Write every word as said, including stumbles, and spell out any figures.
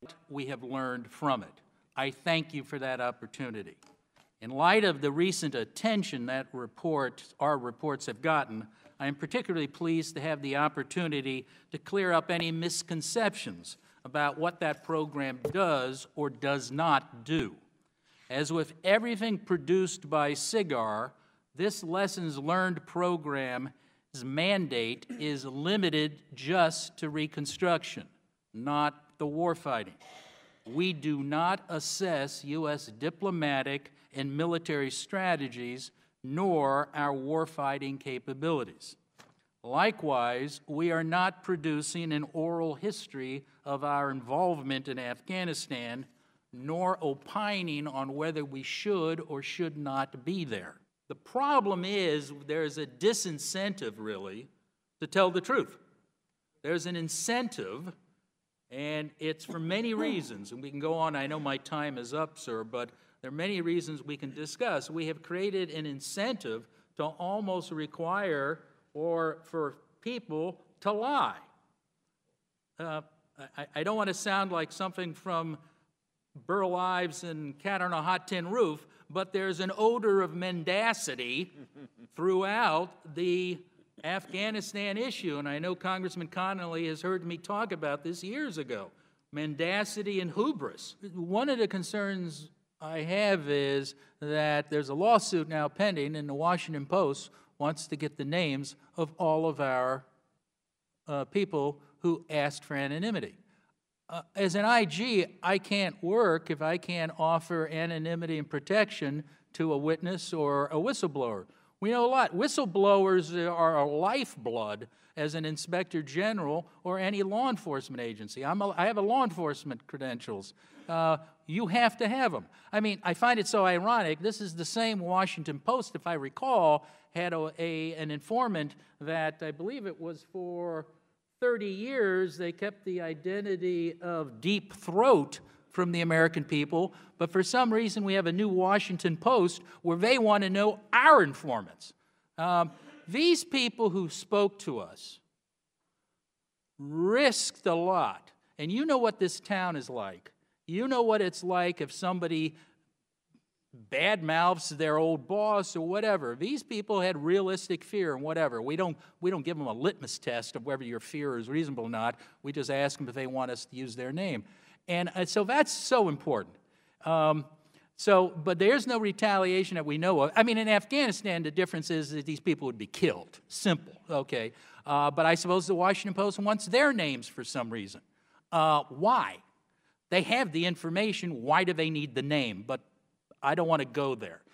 we have learned from it. I thank you for that opportunity. In light of the recent attention that report, our reports have gotten, I am particularly pleased to have the opportunity to clear up any misconceptions about what that program does or does not do. As with everything produced by SIGAR, this lessons learned program's mandate is limited just to reconstruction, not the warfighting. We do not assess U S diplomatic and military strategies, nor our warfighting capabilities. Likewise, we are not producing an oral history of our involvement in Afghanistan, nor opining on whether we should or should not be there. The problem is there's a disincentive, really, to tell the truth. There's an incentive, and it's for many reasons, and we can go on. I know my time is up, sir, but there are many reasons we can discuss. We have created an incentive to almost require or for people to lie. Uh, I, I don't want to sound like something from Burl Ives and Cat on a Hot Tin Roof, but there's an odor of mendacity throughout the Afghanistan issue, and I know Congressman Connolly has heard me talk about this years ago. Mendacity and hubris. One of the concerns I have is that there's a lawsuit now pending, and the Washington Post wants to get the names of all of our uh, people who asked for anonymity. Uh, as an I G, I can't work if I can't offer anonymity and protection to a witness or a whistleblower. We know a lot. Whistleblowers are a lifeblood as an inspector general or any law enforcement agency. I'm a, I have a law enforcement credentials. Uh, you have to have them. I mean, I find it so ironic. This is the same Washington Post, if I recall, had a, a, an informant that I believe it was for thirty years, they kept the identity of Deep Throat from the American people, but for some reason we have a new Washington Post where they want to know our informants. Um, these people who spoke to us risked a lot, and you know what this town is like. You know what it's like if somebody badmouths their old boss or whatever. These people had realistic fear and whatever. We don't, we don't give them a litmus test of whether your fear is reasonable or not. We just ask them if they want us to use their name. And uh, so that's so important. Um, so, but there's no retaliation that we know of. I mean, in Afghanistan, the difference is that these people would be killed. Simple, okay? Uh, but I suppose the Washington Post wants their names for some reason. Uh, why? They have the information. Why do they need the name? But I don't want to go there.